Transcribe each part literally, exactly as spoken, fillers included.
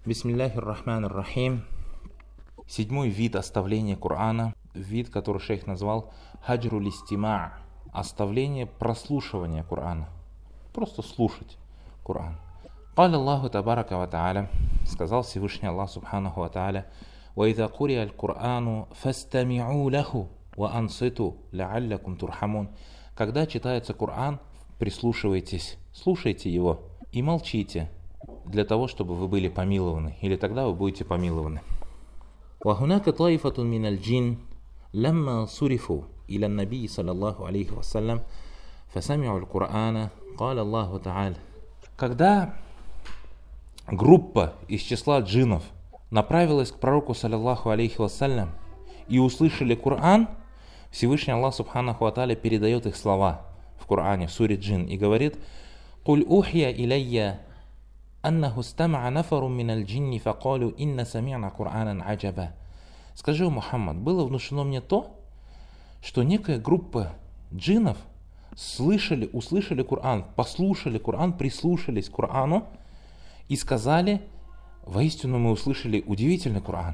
Бисмиллахир рахманир рахим. Седьмой вид оставления Корана, вид, который шейх назвал хаджруль истима', оставление прослушивания Корана. Просто слушать Коран. Каля Аллаху табарака ва тааля, сказал Всевышний Аллах субханаху ва тааля: «Ва иза курия аль-Курану фастами'у лаху ва анситу ла'аллякум турхамун». Когда читается Коран, прислушивайтесь, слушайте его и молчите, для того, чтобы вы были помилованы, или тогда вы будете помилованы. وهناك طائفة من الجن لما صرفوا إلى النبي صلى الله عليه وسلم فسمعوا القرآن قال الله تعالى. Когда группа из числа джиннов направилась к пророку саллаллаху алейхи вассалям и услышали Коран, Всевышний Аллах субханаху ва тааля передает их слова в Коране, в суре Джин, и говорит: «Куль ухья илайя аннаху стам'a нафарун миналь джинни факалу инна сами'на Кур'анан аджаба». Скажи, о Мухаммад, было внушено мне то, что некая группа джиннов слышали, услышали Коран, послушали Коран, прислушались к Корану и сказали: воистину мы услышали удивительный Коран.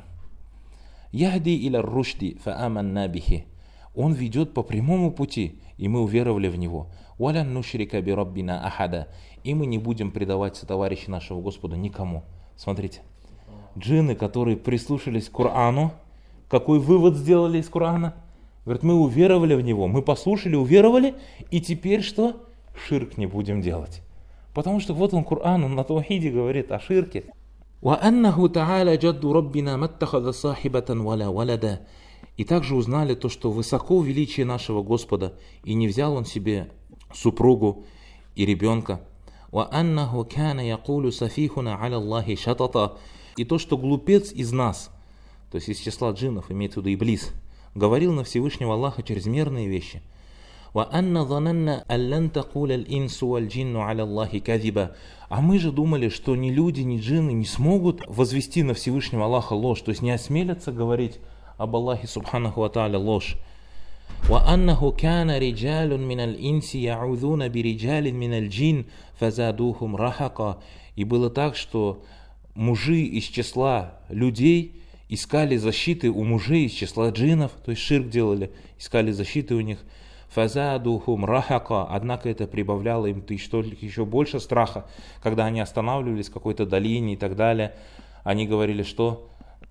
Яхди иля рушди фааманна бихи. Он ведет по прямому пути, и мы уверовали в него. Валян нушрика би раббина ахада. И мы не будем предавать сотоварища нашего Господа никому. Смотрите, джинны, которые прислушались к Корану, какой вывод сделали из Корана? Говорят, мы уверовали в него, мы послушали, уверовали, и теперь что? Ширк не будем делать. Потому что вот он, Коран, он на таухиде говорит о ширке. وَأَنَّهُ تَعَالَى جَدُّ رَبِّنَا مَتَّخَذَ صَاحِبَةً وَلَا وَلَدًا. И также узнали то, что высоко величие нашего Господа, и не взял он себе супругу и ребенка. وَأَنَّهُ كَانَ يَقُولُ سَفِيهُنَا عَلَى اللَّهِ شَطَطًا. И то, что глупец из нас, то есть из числа джиннов, имеется в виду Иблис, говорил на Всевышнего Аллаха чрезмерные вещи. وَأَنَّ ظَنَنَّا أَن لَّن تَقُولَ الْإِنسُ وَالْجِنُّ عَلَى اللَّهِ كَذِبًا. А мы же думали, что ни люди, ни джинны не смогут возвести на Всевышнего Аллаха ложь, то есть не осмелятся говорить об Аллахе субханаху ва тааля ложь. وَأَنَّهُ كَانَ رِجَالٌ مِنَ الْإِنسِ يَعُوذُونَ بِرِجَالٍ مِنَ الْجِنِّ فَزَادُوهُمْ رَهَقًا. И было так, что мужи из числа людей искали защиты у мужей из числа джиннов, то есть ширк делали, искали защиты у них. «Фазадухум рахака», однако это прибавляло им еще больше страха, когда они останавливались в какой-то долине и так далее. Они говорили, что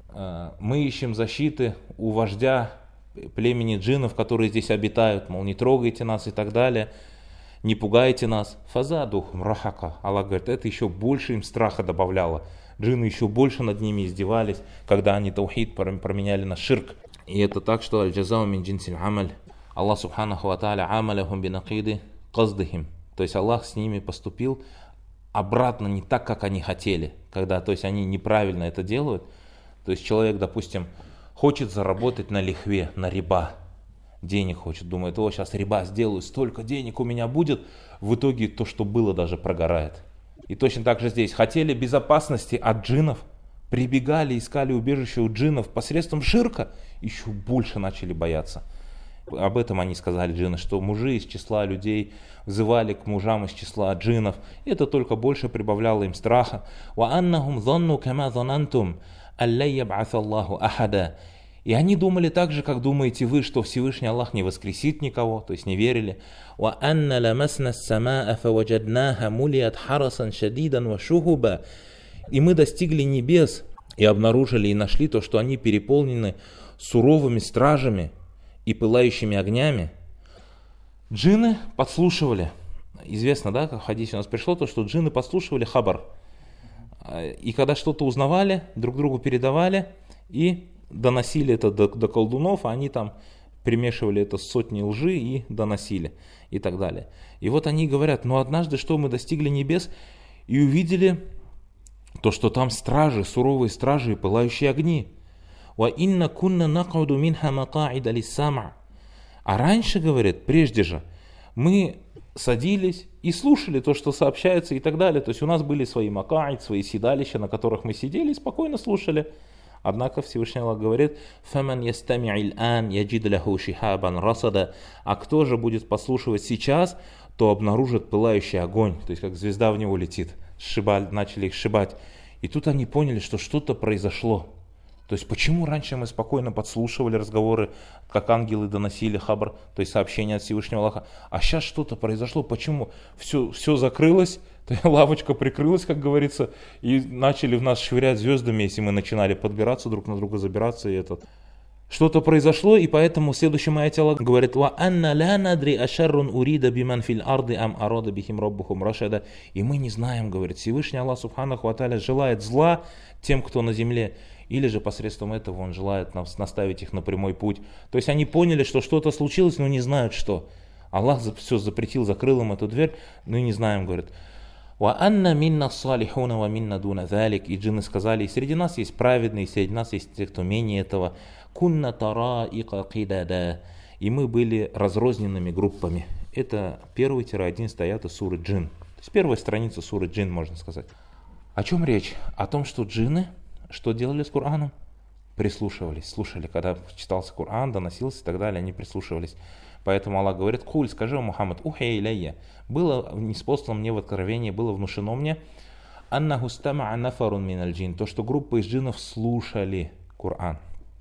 мы ищем защиты у вождя племени джиннов, которые здесь обитают, мол, не трогайте нас и так далее, не пугайте нас. «Фазадухум рахака». Аллах говорит, это еще больше им страха добавляло. Джинны еще больше над ними издевались, когда они таухид променяли на ширк. И это так, что аль-джазау мин джинсиль амаль. Аллах субханаху ва тааля амаляхум бинакиды каздыхим. То есть Аллах с ними поступил обратно не так, как они хотели. Когда, то есть они неправильно это делают. То есть человек, допустим, хочет заработать на лихве, на риба. Денег хочет, думает, о, сейчас риба сделаю, столько денег у меня будет. В итоге то, что было, даже прогорает. И точно так же здесь. Хотели безопасности от джиннов, прибегали, искали убежище у джиннов посредством ширка, еще больше начали бояться. Об этом они сказали, джинны, что мужи из числа людей взывали к мужам из числа джиннов. Это только больше прибавляло им страха. وَأَنَّهُمْ ظَنُّوا كَمَا ظَنَنْتُمْ أَلَّا يَبْعَثَ اللَّهُ أَحَدًا. И они думали так же, как думаете вы, что Всевышний Аллах не воскресит никого, то есть не верили. وَأَنَّ لَمَسْنَا السَّمَاءَ فَوَجَدْنَاهَا مُلِيَتْ حَرَسًا شَدِيدًا وَشُهُبًا. И мы достигли небес и обнаружили и нашли то, что они переполнены суровыми стражами и пылающими огнями. Джинны подслушивали. Известно, да, как в хадисе у нас пришло, то, что джинны подслушивали хабар. И когда что-то узнавали, друг другу передавали и доносили это до, до колдунов, а они там примешивали это с сотней лжи и доносили и так далее. И вот они говорят, ну однажды что, мы достигли небес и увидели то, что там стражи, суровые стражи и пылающие огни. وَإِنَّ كُنَّ نَقْعُدُ مِنْهَا مَقَاعِدَ لِلسَّمْعِ. А раньше, говорит, прежде же, мы садились и слушали то, что сообщается и так далее. То есть у нас были свои макаид, свои седалища, на которых мы сидели и спокойно слушали. Однако Всевышний Аллах говорит, فَمَنْ يَسْتَمِعِ الْآنِ يَجِدْ لَهُ شِهَابًا رَصَدًا. А кто же будет послушивать сейчас, то обнаружит пылающий огонь. То есть как звезда в него летит. Сшибали, начали их сшибать. И тут они поняли, что что-то произошло. То есть почему раньше мы спокойно подслушивали разговоры, как ангелы доносили хабар, то есть сообщения от Всевышнего Аллаха, а сейчас что-то произошло, почему? Все, все закрылось, лавочка прикрылась, как говорится, и начали в нас швырять звездами, если мы начинали подбираться друг на друга, забираться и этот. Что-то произошло, и поэтому в следующем аяте Аллах говорит: «Ва анна ла надри ашаррун урида биман фил арды ам арада бихим раббухум рашада». И мы не знаем, говорит, Всевышний Аллах Субханаху ва Тааля желает зла тем, кто на земле, или же посредством этого Он желает нас наставить их на прямой путь. То есть они поняли, что что-то случилось, но не знают что. Аллах все запретил, закрыл им эту дверь, но и не знаем, говорит. «Ва анна минна салихуна ва минна дуна залик». И джинны сказали: и среди нас есть праведные, и среди нас есть те, кто менее этого. «Кунна тараика кидада». И мы были разрозненными группами. Это первый-одиннадцатый аят из суры Джин. То есть первая страница суры Джин, можно сказать. О чем речь? О том, что джинны что делали с Кораном? Прислушивались, слушали, когда читался Коран, доносился и так далее, они прислушивались. Поэтому Аллах говорит: «Куль, скажи, Мухаммад, ухей иляйя». Было ниспослано мне в откровении, было внушено мне, аннаху стамаа нафарун миналь джин, то, что группа из джиннов слушали Коран.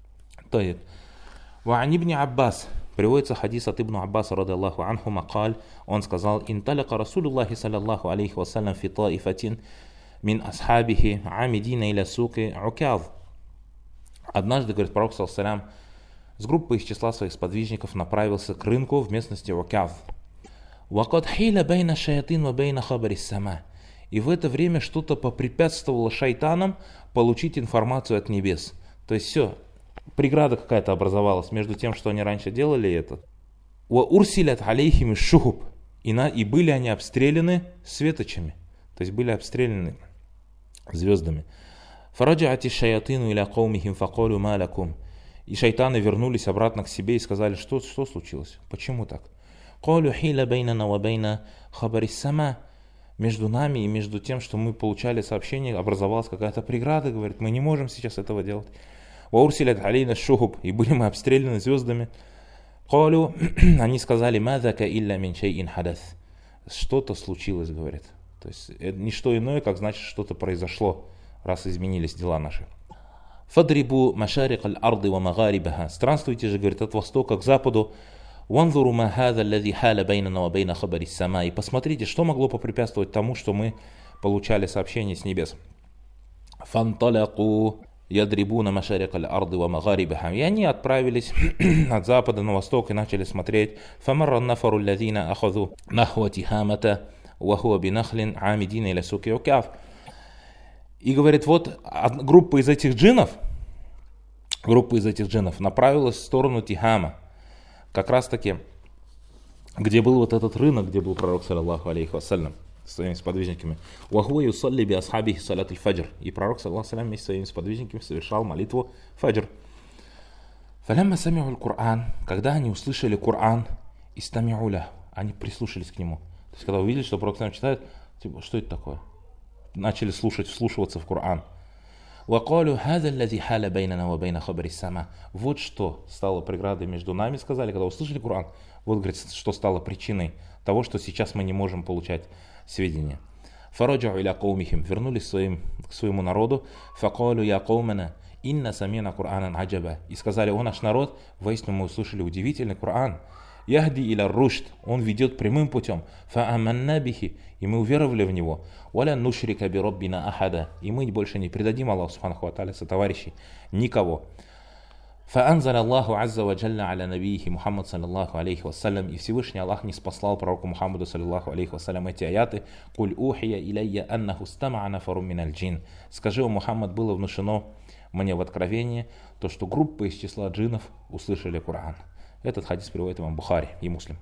То есть, ва'ан ибн Аббас, приводится хадис от Ибн Аббаса, ради Аллаху анху, макаль, он сказал: «Инталака Расулуллахи саллаллаху алейхи вассалям фи таифатин мин асхабихи амидина иля суки укяв». Однажды, говорит пророк саллаллаху алейхи ва саллям, с группой из числа своих сподвижников направился к рынку в местности Укяв. «Вакад хиля бейна шаятин ва бейна хабари сама». И в это время что-то попрепятствовало шайтанам получить информацию от небес. То есть все, преграда какая-то образовалась между тем, что они раньше делали, и это. «Ва урсилят алейхим шухуб». И были они обстреляны светочами. То есть были обстреляны звездами. «Фараджаати шаятину иля каумихим факалю ма лакум». И шайтаны вернулись обратно к себе и сказали: что, что случилось? Почему так? «Калю хиля бейнана ва бейна хабари сама». Между нами и между тем, что мы получали сообщение, образовалась какая-то преграда, говорит, мы не можем сейчас этого делать. «Ва урсилят алейна шухуб». И были мы обстреляны звездами. «Калю», они сказали: «Мазака илля мин шейин хадас». Что-то случилось, говорит. То есть это не что иное, как значит, что-то произошло, раз изменились дела наши. «Фадрибу машарик аль-арды ва магарибаха». Странствуйте же, говорит, от востока к западу. «Ванзуру ма хаза аллади халя бейнана ва бейна хабари сама». И посмотрите, что могло попрепятствовать тому, что мы получали сообщение с небес. «Фанталяку ядрибуна машарик аль-арды ва магарибаха». И они отправились от запада на восток и начали смотреть. «Фамарра нафару алладина ахазу нахва тихамата ва хуа бинахлин амидина иля суки укяв». И говорит, вот группа из этих джиннов, группа из этих джиннов направилась в сторону Тихама, как раз таки, где был вот этот рынок, где был пророк, саллаллаху алейхи вассалям, с своими сподвижниками. «Вахуа юсалли би асхабихи салат аль-фаджр». И пророк, саллаллаху алейхи вассалям, вместе с своими сподвижниками совершал молитву фаджр. «Фалямма сами'у аль-Кур'ан». Когда они услышали Кур'ан, истами'у лаху, они прислушались к нему. То есть, когда увидели, что пророк сам читает, типа, что это такое? Начали слушать, вслушиваться в Коран. «Вакалю хаза аллади халя бейнана ва бейна хабари сама». Вот что стало преградой между нами, сказали, когда услышали Коран. Вот, говорит, что стало причиной того, что сейчас мы не можем получать сведения. «Фараджау иля каумихим». Вернулись своим, к своему народу. «Факалю я каумана инна самина Куранан аджаба». И сказали: о наш народ, воистину мы услышали удивительный Коран. «Яхди иля рушд». Он ведет прямым путем. «Фааманна бихи». И мы уверовали в него. «Валя нушрика би роббина ахада». И мы больше не предадим Аллаху субханаху ва тааля сотоварищей никого. «Фаанзаля Аллаху азза ва джалля аля набийхи Мухаммад саллаллаху алейхи вассалям». И Всевышний Аллах не спаслал пророку Мухаммаду саллаллаху алейхи вассалям эти аяты. «Куль ухия иляйя аннаху стамаа нафару миналь джин». Скажи, о Мухаммад, было внушено мне в откровении то, что группа из числа джиннов услышали Коран. Этот хадис приводит имам Бухари и Муслим.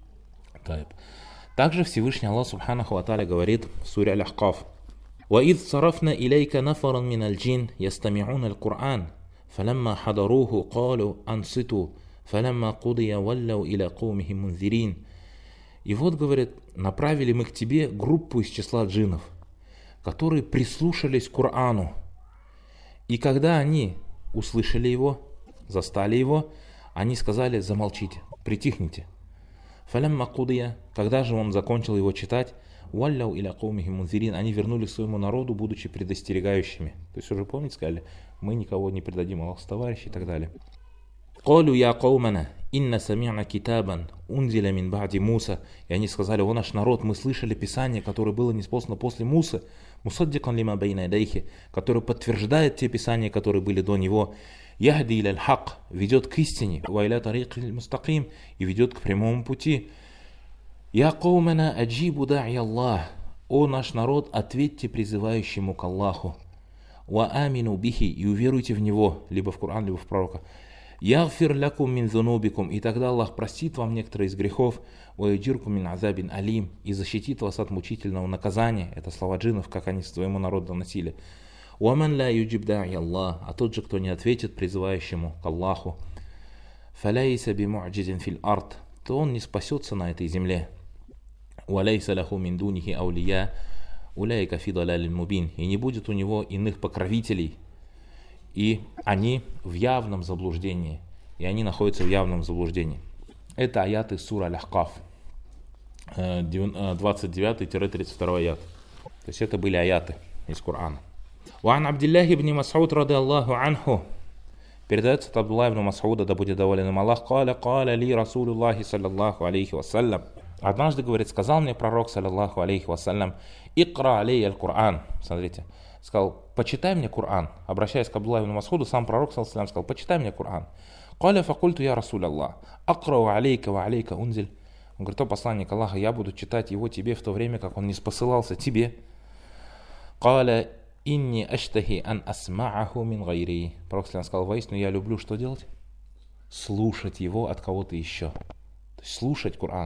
Также Всевышний Аллах субханаху ва тааля говорит в суре Аль-Ахкаф: «Ваид сарафна илейка нафаран миналь джин ястами'уна аль-Кур'ан, фаламма хадаруху калу анситу, фаламма кудия валляу иля каумихим мунзирин». И вот, говорит, направили мы к тебе группу из числа джиннов, которые прислушались к Кур'ану. И когда они услышали его, застали его, они сказали: замолчите, притихните. «Фалямма кудия», когда же он закончил его читать, «Валляу иля каумихим мунзирин». Они вернулись к своему народу, будучи предостерегающими. То есть уже, помните, сказали, мы никого не предадим, Аллах товарищ и так далее. «Калу я каумана, инна сами'на китабан, унзиля мин ба'ди Муса». И они сказали: «О наш народ, мы слышали Писание, которое было ниспослано после Мусы, мусаддикан лима байна ядайхи, которое подтверждает те Писания, которые были до него. Яхди иля аль-хак, ведет к истине, ва иля тарик мустаким, и ведет к прямому пути. Я каумана аджибу да'и Аллах». О наш народ, ответьте призывающему к Аллаху. «Ва амину бихи», и уверуйте в него, либо в Коран, либо в пророка. «Ягфир лякум мин зунубикум», и тогда Аллах простит вам некоторые из грехов. «Ва юджиркум мин азабин алим», и защитит вас от мучительного наказания. Это слова джиннов, как они своему народу доносили. «Уаман ла юджиб да'и Аллах», а тот же, кто не ответит призывающему к Аллаху, «фаляйса би му'джизин фил ард», то он не спасется на этой земле. «Валяйса лаху мин дунихи аулия, уляйка фи далалин мубин», и не будет у него иных покровителей, и они в явном заблуждении, и они находятся в явном заблуждении. Это аяты сура Аль-Ахкаф, двадцать девятый тридцать второй аят. То есть это были аяты из Корана. «Ван Абдиллахи ибн Мас'уд ради Аллаху анху», передается от Абдулла ибн Мас'уда, да будет доволен им Аллах, «Каля каля ли Расулуллахи саллаллаху алейхи вассалям». Однажды, говорит, сказал мне пророк, саллаллаху алейхи вассалям: «Икра алей аль-Кур'ан». Смотрите, сказал: «Почитай мне Коран». Обращаясь к Абдулла ибн Мас'уду, сам пророк, саллаллаху алейхи, сказал: «Почитай мне Коран». «Каля факульту я Расул Аллах, акрау алейка ва алейка унзиль». Он говорит: «О посланник Аллаха, я буду читать его тебе в то время, как он не спосылался тебе». «Каля инни аштахи ан асма'аху мин гайри». Пророк сказал: «Воистину я люблю что делать? Слушать его от кого-то еще». То есть слушать Коран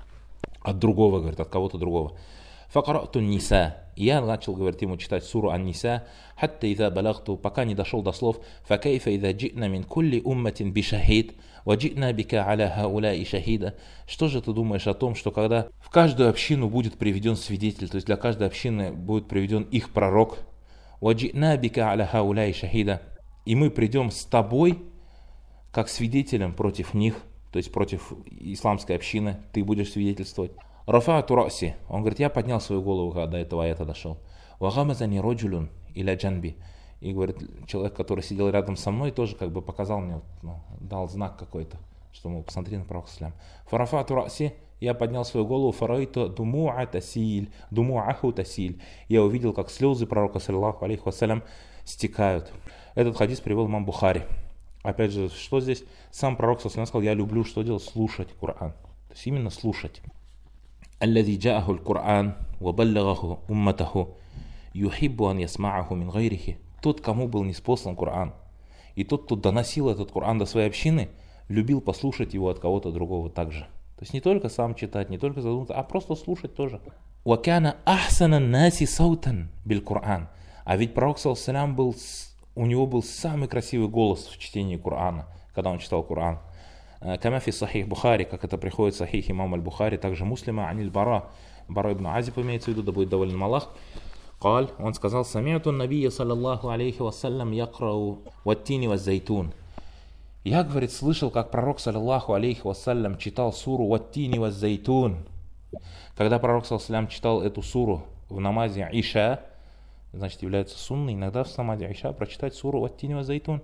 от другого, говорит, от кого-то другого. «Факарату ниса». Я начал, говорит, ему читать суру Ан-Ниса, «Хатта иза балагту», пока не дошел до слов «Факайфа иза джитна мин кулли умматин бишахид, ва джитна бика аля хауляи шахида». Что же ты думаешь о том, что когда в каждую общину будет приведен свидетель, то есть для каждой общины будет приведен их пророк, «Ва джитна бика аля хауляи шахида», и мы придем с тобой как свидетелем против них, то есть против исламской общины, ты будешь свидетельствовать. «Рафаату раси», он говорит, я поднял свою голову, когда до этого аята дошел. «Вагамазани роджулюн иля джанби», и говорит, человек, который сидел рядом со мной, тоже как бы показал мне, ну, дал знак какой-то, что, мол, посмотри на пророка салям. «Фарафаату раси», я поднял свою голову, «Фарайту думуа тасиль, думуаху тасиль», я увидел, как слезы пророка, саллаллаху алейхи вассалям, стекают. Этот хадис привел имам Бухари. Опять же, что здесь? Сам пророк саллаллаху сказал: я люблю что делать? Слушать Коран. То есть именно слушать. «Аллади джааху аль-Кур'ан, ва баллагаху умматаху, юхиббу ан ясмааху мин гайрихи». Тот, кому был ниспослан Коран, и тот, кто доносил этот Коран до своей общины, любил послушать его от кого-то другого также. То есть не только сам читать, не только задуматься, а просто слушать тоже. «Ва кана ахсана наси саутан бил Кур'ан». А ведь пророк саллаллаху алейхи ва саллям был, у него был самый красивый голос в чтении Корана, когда он читал Коран. Камафи сахих Бухари, как это приходит в сахих имам аль-Бухари, также муслима аниль бара, бара ибн Азиб имеется в виду, да будет доволен Аллах. Каль, он сказал: «Сами'ту набия саллаллаху алейхи вассалям якрау ваттини ваззайтун». Я, говорит, слышал, как пророк саллаллаху алейхи вассалям читал суру ваттини ваззайтун. Когда пророк саллаллаху алейхи вассалям читал эту суру в намазе Иша, значит, является сунной, иногда в намазе Иша прочитать суру ваттини ваззайтун.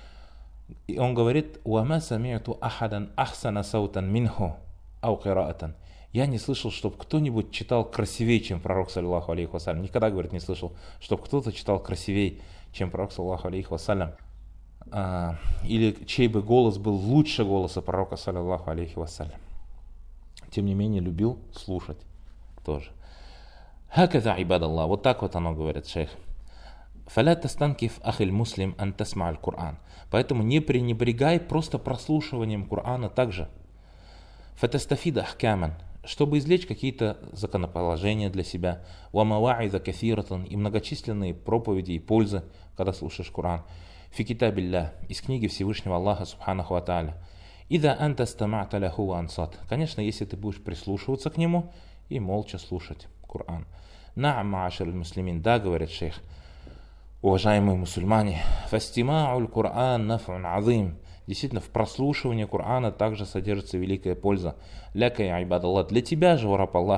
И он говорит: «Уама сами'ту ахадан ахсана саутан минху ау кираатан». Я не слышал, чтобы кто-нибудь читал красивее, чем пророк, саллаллаху алейхи вассалям. Никогда, говорит, не слышал, чтобы кто-то читал красивее, чем пророк, саллаллаху алейхи вассалям. А, или чей бы голос был лучше голоса пророка, саллаллаху алейхи вассалям. Тем не менее, любил слушать тоже. «Хаказа ибадаллах». Вот так вот оно говорит шейх. «Фаля тастанкиф ахиль муслим ан тасма аль-Кур'ан». Поэтому не пренебрегай просто прослушиванием Корана также. «Фатастафида ахкаман», чтобы извлечь какие-то законоположения для себя. «Ва мава'иза кафиратан», и многочисленные проповеди и пользы, когда слушаешь Коран. «Фи китабилля», из книги Всевышнего Аллаха субханаху ва тааля. «Ида анта стама'та лаху ва ансат». Конечно, если ты будешь прислушиваться к нему и молча слушать Коран. «На'ам ма'ашар аль-муслимин», да, говорит шейх, уважаемые мусульмане, «Фастима'у аль-Кур'ан наф'ун азим». Действительно, в прослушивании Корана также содержится великая польза. «Ляка я ибадаллах», для тебя же, о раб Аллаха.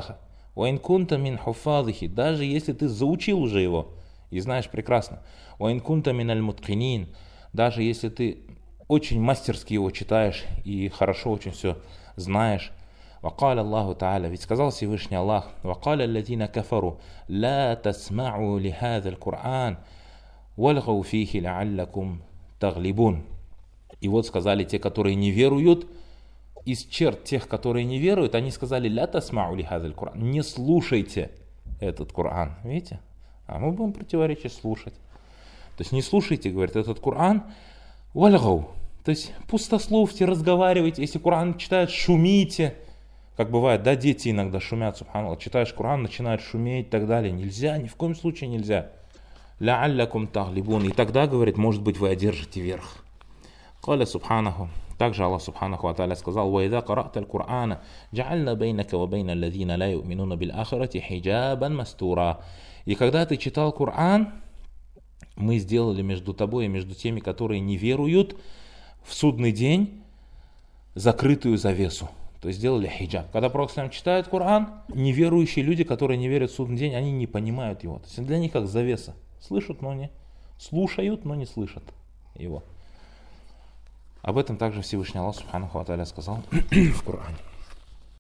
وَإِن كُنْتَ مِنْ حُفَّاظِهِ, даже если ты заучил уже его и знаешь прекрасно. وَإِن كُنْتَ مِنَ الْمُتْقِنِينَ, даже если ты очень мастерски его читаешь и хорошо очень все знаешь. وقال الله تعالى, ведь сказал Всевышний Аллах: وقال الذين كفروا لا تسمعوا لهذا القرآن والغوا فيه لعلكم تغلبون. И вот сказали те, которые не веруют, из черт тех, которые не веруют, они сказали: ля тасмау ли хазаль Кур'ан, не слушайте этот Коран. Видите? А мы будем противоречить слушать. То есть не слушайте, говорит, этот Коран, вальгау. То есть пустословьте, разговаривайте. Если Коран читают, шумите. Как бывает, да, дети иногда шумят, субханаллах. Читаешь Коран, начинают шуметь и так далее. Нельзя, ни в коем случае нельзя. Ля-аллякум таглибун. И тогда, говорит, может быть, вы одержите верх. Каля субханаху. Также Аллах субханаху ва тааля сказал: وَإِذَا قَرَأْتَ الْقُرْآنَ جَعَلْنَا بَيْنَكَ وَبَيْنَ الَّذِينَ لَا يُؤْمِنُونَ بِالْآخِرَةِ حِجَابًا مَسْتُورًا. И когда ты читал Коран, мы сделали между тобой и между теми, которые не веруют в судный день, закрытую завесу. То есть сделали хиджаб. Когда Пророк читает Коран, неверующие люди, которые не верят в судный день, они не понимают его. То есть для них как завеса. Слышат, но не слушают, но не слышат его. Об этом также Всевышний Аллах субханаху ва тааля сказал в Коране.